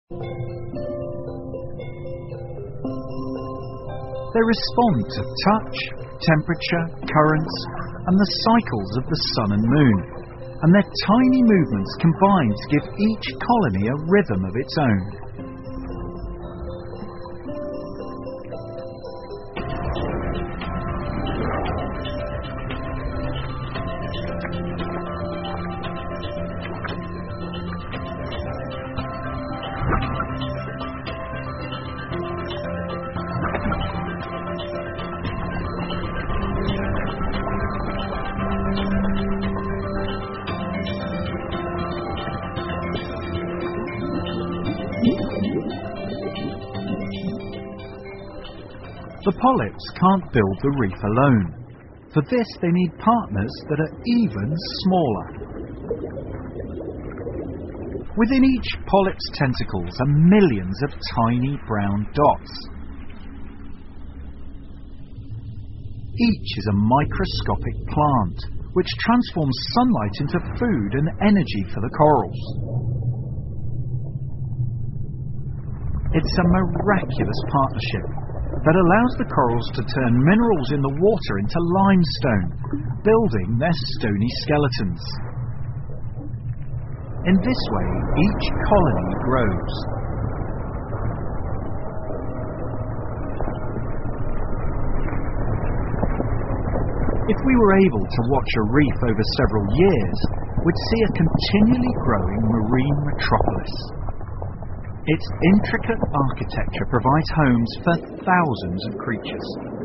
They respond to touch, temperature, currents, and the cycles of the sun and moon, and their tiny movements combine to give each colony a rhythm of its own. The polyps can't build the reef alone. For this they need partners that are even smaller. Within each polyp's tentacles are millions of tiny brown dots. Each is a microscopic plant, which transforms sunlight into food and energy for the corals. It's a miraculous partnership that allows the corals to turn minerals in the water into limestone, building their stony skeletons. In this way, each colony grows. If we were able to watch a reef over several years, we'd see a continually growing marine metropolis. Its intricate architecture provides homes for thousands of creatures.